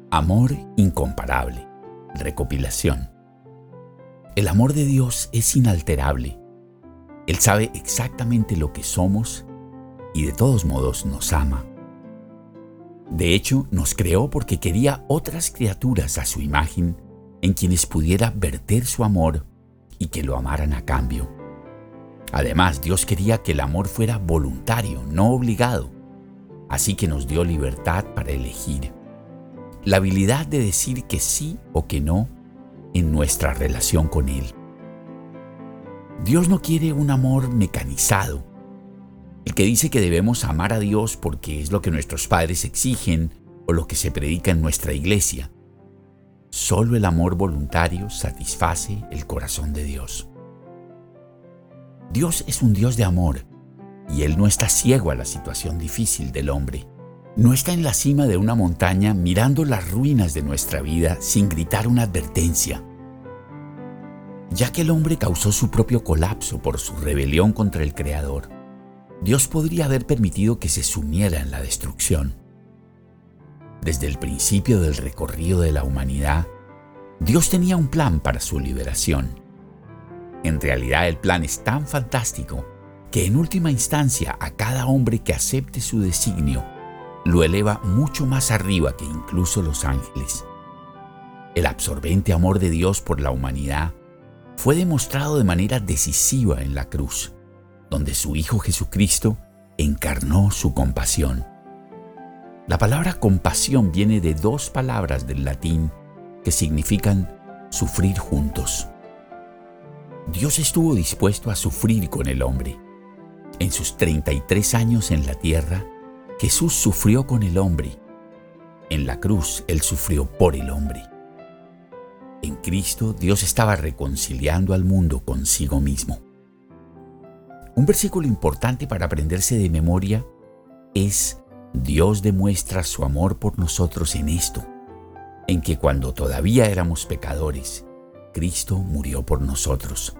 Amor incomparable. Recopilación. El amor de Dios es inalterable. Él sabe exactamente lo que somos y de todos modos nos ama. De hecho, nos creó porque quería otras criaturas a su imagen en quienes pudiera verter su amor y que lo amaran a cambio. Además, Dios quería que el amor fuera voluntario, no obligado. Así que nos dio libertad para elegir. La habilidad de decir que sí o que no en nuestra relación con Él. Dios no quiere un amor mecanizado, el que dice que debemos amar a Dios porque es lo que nuestros padres exigen o lo que se predica en nuestra iglesia. Solo el amor voluntario satisface el corazón de Dios. Dios es un Dios de amor y Él no está ciego a la situación difícil del hombre. No está en la cima de una montaña mirando las ruinas de nuestra vida sin gritar una advertencia. Ya que el hombre causó su propio colapso por su rebelión contra el Creador, Dios podría haber permitido que se sumiera en la destrucción. Desde el principio del recorrido de la humanidad, Dios tenía un plan para su liberación. En realidad, el plan es tan fantástico que en última instancia a cada hombre que acepte su designio lo eleva mucho más arriba que incluso los ángeles. El absorbente amor de Dios por la humanidad fue demostrado de manera decisiva en la cruz, donde su Hijo Jesucristo encarnó su compasión. La palabra compasión viene de dos palabras del latín que significan sufrir juntos. Dios estuvo dispuesto a sufrir con el hombre. En sus 33 años en la tierra, Jesús sufrió con el hombre. En la cruz, Él sufrió por el hombre. En Cristo, Dios estaba reconciliando al mundo consigo mismo. Un versículo importante para aprenderse de memoria es: Dios demuestra su amor por nosotros en esto, en que cuando todavía éramos pecadores, Cristo murió por nosotros.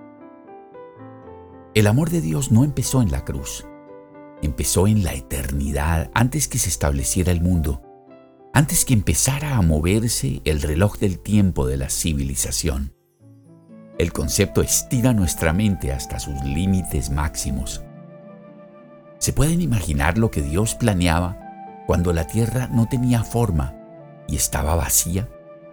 El amor de Dios no empezó en la cruz. Empezó en la eternidad, antes que se estableciera el mundo, antes que empezara a moverse el reloj del tiempo de la civilización. El concepto estira nuestra mente hasta sus límites máximos. ¿Se pueden imaginar lo que Dios planeaba cuando la tierra no tenía forma y estaba vacía?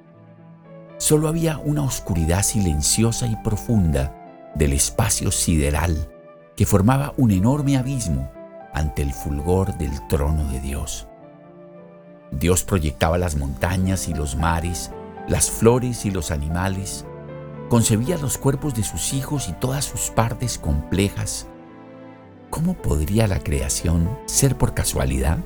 Solo había una oscuridad silenciosa y profunda del espacio sideral que formaba un enorme abismo ante el fulgor del trono de Dios. Dios proyectaba las montañas y los mares, las flores y los animales, concebía los cuerpos de sus hijos y todas sus partes complejas. ¿Cómo podría la creación ser por casualidad?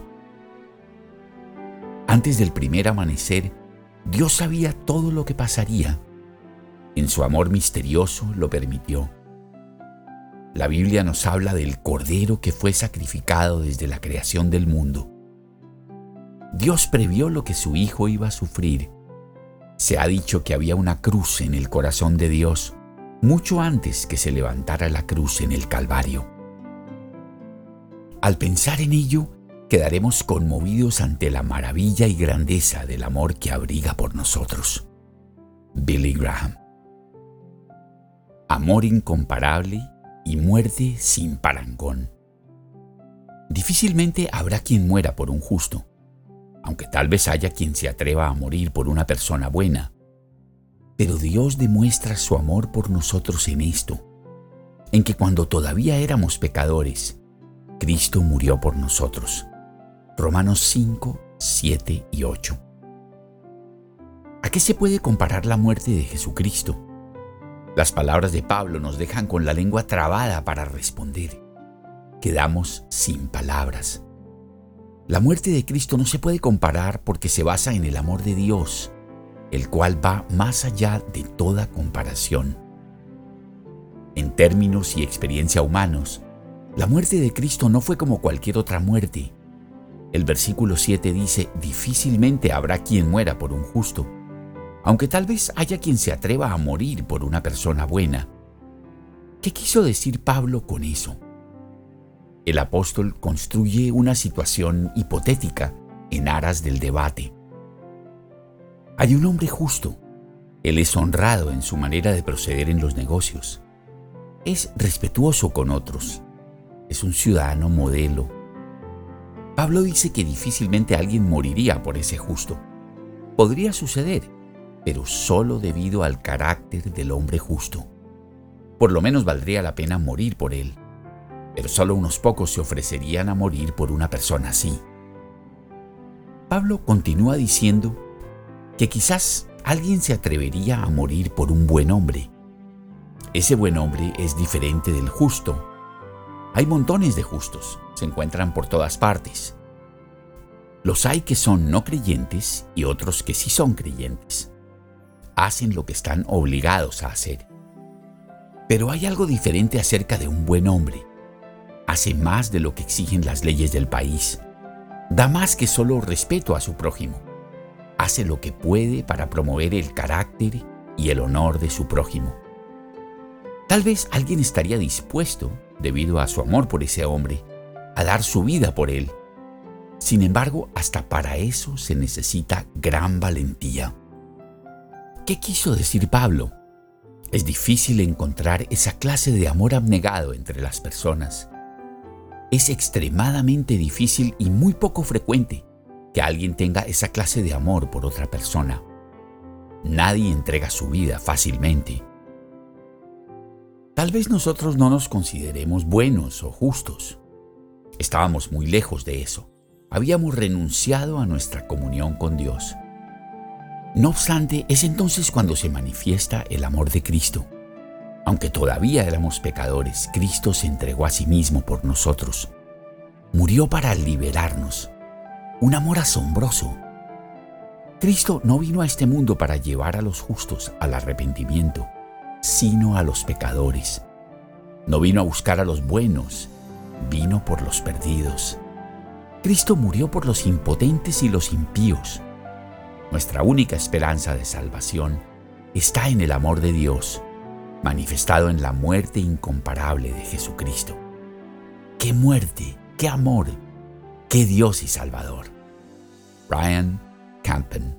Antes del primer amanecer, Dios sabía todo lo que pasaría. En su amor misterioso lo permitió. La Biblia nos habla del Cordero que fue sacrificado desde la creación del mundo. Dios previó lo que su Hijo iba a sufrir. Se ha dicho que había una cruz en el corazón de Dios mucho antes que se levantara la cruz en el Calvario. Al pensar en ello, quedaremos conmovidos ante la maravilla y grandeza del amor que abriga por nosotros. Billy Graham. Amor incomparable y muerte sin parangón. Difícilmente habrá quien muera por un justo, aunque tal vez haya quien se atreva a morir por una persona buena. Pero Dios demuestra su amor por nosotros en esto, en que cuando todavía éramos pecadores, Cristo murió por nosotros. Romanos 5, 7 y 8. ¿A qué se puede comparar la muerte de Jesucristo? Las palabras de Pablo nos dejan con la lengua trabada para responder. Quedamos sin palabras. La muerte de Cristo no se puede comparar porque se basa en el amor de Dios, el cual va más allá de toda comparación. En términos y experiencia humanos, la muerte de Cristo no fue como cualquier otra muerte. El versículo 7 dice: difícilmente habrá quien muera por un justo, aunque tal vez haya quien se atreva a morir por una persona buena. ¿Qué quiso decir Pablo con eso? El apóstol construye una situación hipotética en aras del debate. Hay un hombre justo. Él es honrado en su manera de proceder en los negocios. Es respetuoso con otros. Es un ciudadano modelo. Pablo dice que difícilmente alguien moriría por ese justo. Podría suceder, pero solo debido al carácter del hombre justo. Por lo menos valdría la pena morir por él, pero solo unos pocos se ofrecerían a morir por una persona así. Pablo continúa diciendo que quizás alguien se atrevería a morir por un buen hombre. Ese buen hombre es diferente del justo. Hay montones de justos, se encuentran por todas partes. Los hay que son no creyentes y otros que sí son creyentes. Hacen lo que están obligados a hacer. Pero hay algo diferente acerca de un buen hombre. Hace más de lo que exigen las leyes del país. Da más que solo respeto a su prójimo. Hace lo que puede para promover el carácter y el honor de su prójimo. Tal vez alguien estaría dispuesto, debido a su amor por ese hombre, a dar su vida por él. Sin embargo, hasta para eso se necesita gran valentía. ¿Qué quiso decir Pablo? Es difícil encontrar esa clase de amor abnegado entre las personas. Es extremadamente difícil y muy poco frecuente que alguien tenga esa clase de amor por otra persona. Nadie entrega su vida fácilmente. Tal vez nosotros no nos consideremos buenos o justos. Estábamos muy lejos de eso. Habíamos renunciado a nuestra comunión con Dios. No obstante, es entonces cuando se manifiesta el amor de Cristo. Aunque todavía éramos pecadores, Cristo se entregó a sí mismo por nosotros. Murió para liberarnos. Un amor asombroso. Cristo no vino a este mundo para llevar a los justos al arrepentimiento, sino a los pecadores. No vino a buscar a los buenos, vino por los perdidos. Cristo murió por los impotentes y los impíos. Nuestra única esperanza de salvación está en el amor de Dios, manifestado en la muerte incomparable de Jesucristo. ¡Qué muerte! ¡Qué amor! ¡Qué Dios y Salvador! Brian Campen.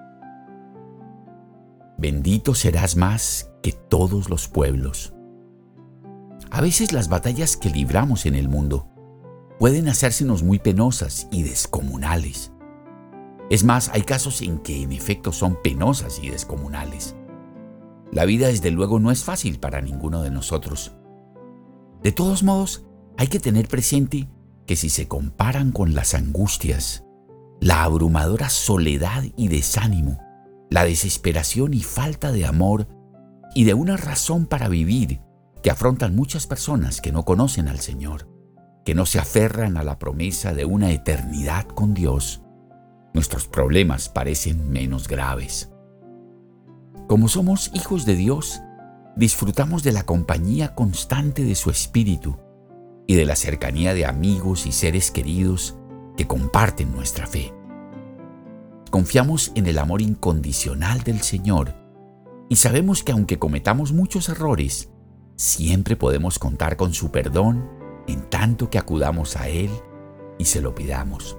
Bendito serás más que todos los pueblos. A veces las batallas que libramos en el mundo pueden hacérsenos muy penosas y descomunales. Es más, hay casos en que en efecto son penosas y descomunales. La vida desde luego no es fácil para ninguno de nosotros. De todos modos, hay que tener presente que si se comparan con las angustias, la abrumadora soledad y desánimo, la desesperación y falta de amor y de una razón para vivir que afrontan muchas personas que no conocen al Señor, que no se aferran a la promesa de una eternidad con Dios, nuestros problemas parecen menos graves. Como somos hijos de Dios, disfrutamos de la compañía constante de su Espíritu y de la cercanía de amigos y seres queridos que comparten nuestra fe. Confiamos en el amor incondicional del Señor y sabemos que aunque cometamos muchos errores, siempre podemos contar con su perdón en tanto que acudamos a Él y se lo pidamos.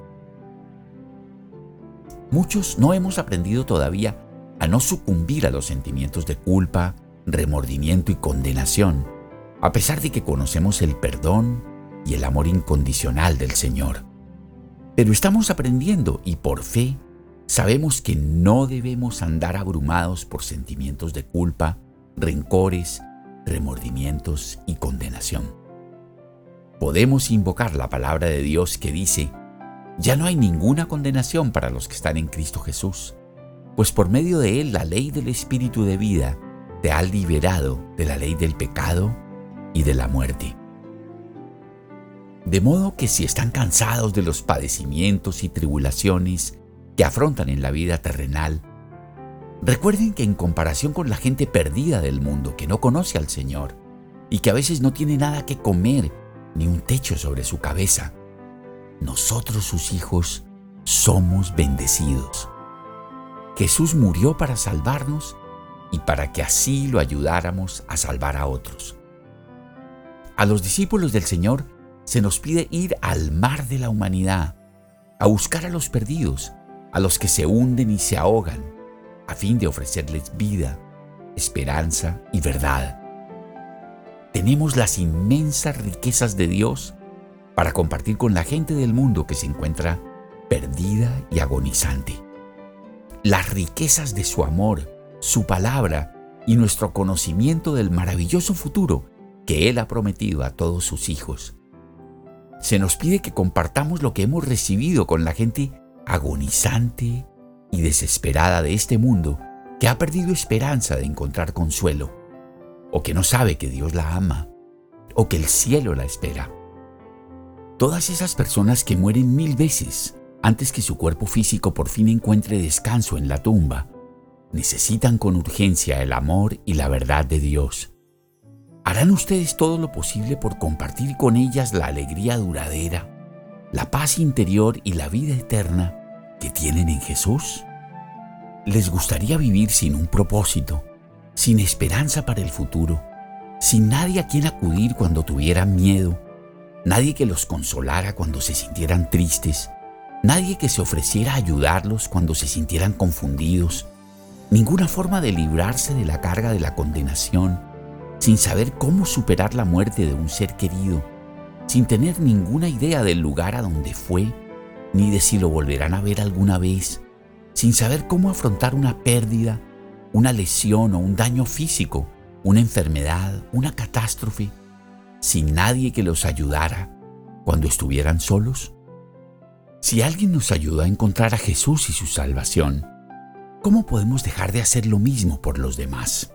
Muchos no hemos aprendido todavía a no sucumbir a los sentimientos de culpa, remordimiento y condenación, a pesar de que conocemos el perdón y el amor incondicional del Señor. Pero estamos aprendiendo y por fe sabemos que no debemos andar abrumados por sentimientos de culpa, rencores, remordimientos y condenación. Podemos invocar la palabra de Dios que dice: ya no hay ninguna condenación para los que están en Cristo Jesús, pues por medio de Él la ley del Espíritu de vida te ha liberado de la ley del pecado y de la muerte. De modo que si están cansados de los padecimientos y tribulaciones que afrontan en la vida terrenal, recuerden que en comparación con la gente perdida del mundo que no conoce al Señor y que a veces no tiene nada que comer ni un techo sobre su cabeza, nosotros sus hijos somos bendecidos. Jesús murió para salvarnos y para que así lo ayudáramos a salvar a otros. A los discípulos del Señor se nos pide ir al mar de la humanidad, a buscar a los perdidos, a los que se hunden y se ahogan, a fin de ofrecerles vida, esperanza y verdad. Tenemos las inmensas riquezas de Dios para compartir con la gente del mundo que se encuentra perdida y agonizante. Las riquezas de su amor, su palabra y nuestro conocimiento del maravilloso futuro que Él ha prometido a todos sus hijos. Se nos pide que compartamos lo que hemos recibido con la gente agonizante y desesperada de este mundo que ha perdido esperanza de encontrar consuelo, o que no sabe que Dios la ama, o que el cielo la espera. Todas esas personas que mueren 1000 veces antes que su cuerpo físico por fin encuentre descanso en la tumba, necesitan con urgencia el amor y la verdad de Dios. ¿Harán ustedes todo lo posible por compartir con ellas la alegría duradera, la paz interior y la vida eterna que tienen en Jesús? ¿Les gustaría vivir sin un propósito, sin esperanza para el futuro, sin nadie a quien acudir cuando tuvieran miedo, nadie que los consolara cuando se sintieran tristes, nadie que se ofreciera a ayudarlos cuando se sintieran confundidos, ninguna forma de librarse de la carga de la condenación, sin saber cómo superar la muerte de un ser querido, sin tener ninguna idea del lugar a donde fue, ni de si lo volverán a ver alguna vez, sin saber cómo afrontar una pérdida, una lesión o un daño físico, una enfermedad, una catástrofe, sin nadie que los ayudara cuando estuvieran solos? Si alguien nos ayudó a encontrar a Jesús y su salvación, ¿cómo podemos dejar de hacer lo mismo por los demás?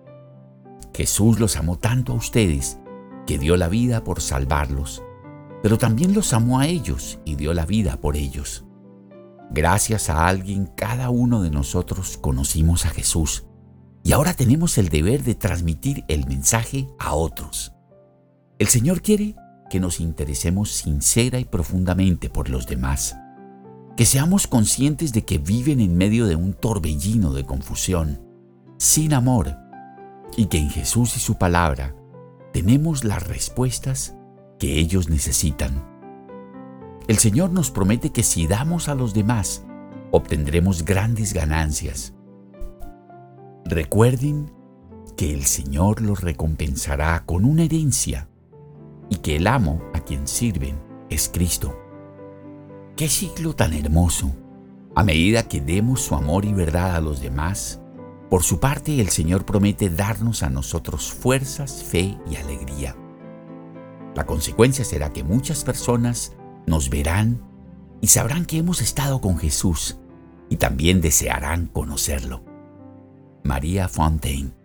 Jesús los amó tanto a ustedes que dio la vida por salvarlos, pero también los amó a ellos y dio la vida por ellos. Gracias a alguien, cada uno de nosotros conocimos a Jesús y ahora tenemos el deber de transmitir el mensaje a otros. El Señor quiere que nos interesemos sincera y profundamente por los demás, que seamos conscientes de que viven en medio de un torbellino de confusión, sin amor, y que en Jesús y su palabra tenemos las respuestas que ellos necesitan. El Señor nos promete que si damos a los demás, obtendremos grandes ganancias. Recuerden que el Señor los recompensará con una herencia y que el amo a quien sirven es Cristo. ¡Qué ciclo tan hermoso! A medida que demos su amor y verdad a los demás, por su parte el Señor promete darnos a nosotros fuerzas, fe y alegría. La consecuencia será que muchas personas nos verán y sabrán que hemos estado con Jesús y también desearán conocerlo. María Fontaine.